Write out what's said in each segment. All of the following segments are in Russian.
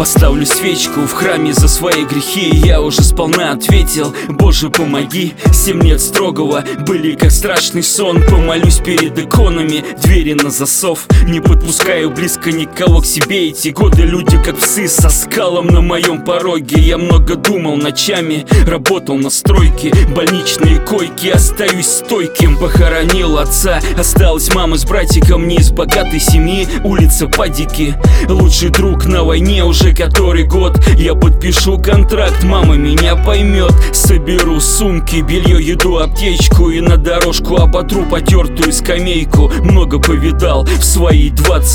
Поставлю свечку в храме за свои грехи. Я уже сполна ответил: Боже, помоги. 7 лет строгого были как страшный сон. Помолюсь перед иконами, двери на засов. Не подпускаю близко никого к себе. Эти годы люди как псы со скалом на моем пороге. Я много думал ночами, работал на стройке. Больничные койки, остаюсь стойким. Похоронил отца, осталась мама с братиком. Не из богатой семьи, улица Падики. Лучший друг на войне уже который год. Я подпишу контракт, мама меня поймет. Соберу сумки, белье, еду, аптечку. И на дорожку оботру потертую скамейку. Много повидал в свои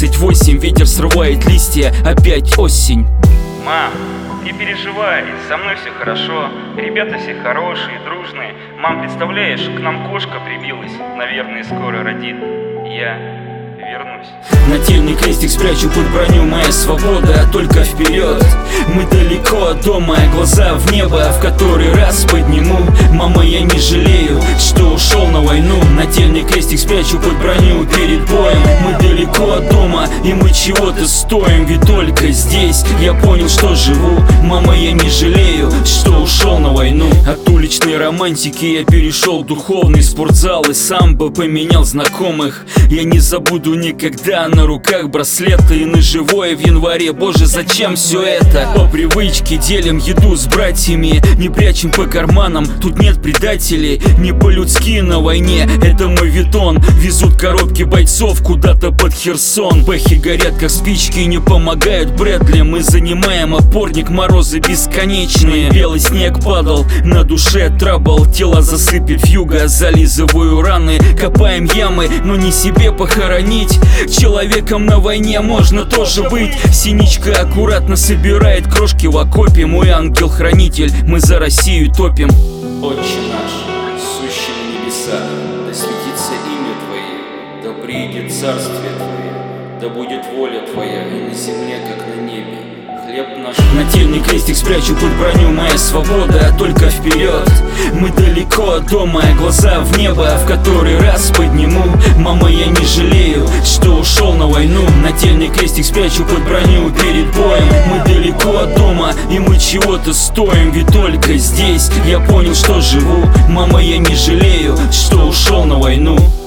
28. Ветер срывает листья, опять осень. Мам, не переживай, со мной все хорошо. Ребята все хорошие, дружные. Мам, представляешь, к нам кошка прибилась. Наверное, скоро родит. Я вернусь. Нательный крестик спрячу под броню, моя свобода, а только вперед. Мы далеко от дома, глаза в небо в который раз подниму. Мама, я не жалею, что ушел на войну. Нательный крестик спрячу под броню перед боем. Мы далеко от дома, и мы чего-то стоим. Ведь только здесь я понял, что живу. Мама, я не жалею, что ушел на войну. От уличной романтики я перешел в духовный спортзал. И самбо поменял знакомых. Я не забуду никогда на руках браслеты и ножевое в январе. Боже, зачем все это? По привычке делим еду с братьями, не прячем по карманам, тут нет предателей. Не по-людски на войне, это моветон. Везут коробки бойцов куда-то под Херсон. Бэхи горят как спички, не помогают Брэдли. Мы занимаем опорник, морозы бесконечные. Белый снег падал, на душе трабл. Тело засыпет вьюга, зализываю раны. Копаем ямы, но не себе похоронить. Человеком на войне можно тоже быть. Синичка аккуратно собирает крошки в окопе. Мой ангел-хранитель, мы за Россию топим. Отче наш, сущий на небесах, да светится имя Твое, да приидет царствие Твое, да будет воля Твоя и на земле, как на небе. Хлеб наш. Нательный крестик спрячу под броню, моя свобода, а только вперед. Мы далеко от дома, глаза в небо в который раз подниму. Мама, я не жалею, что ушел на войну. Нательный крестик спрячу под броню перед боем. Мы далеко от дома, и мы чего-то стоим. Ведь только здесь я понял, что живу. Мама, я не жалею, что ушел на войну.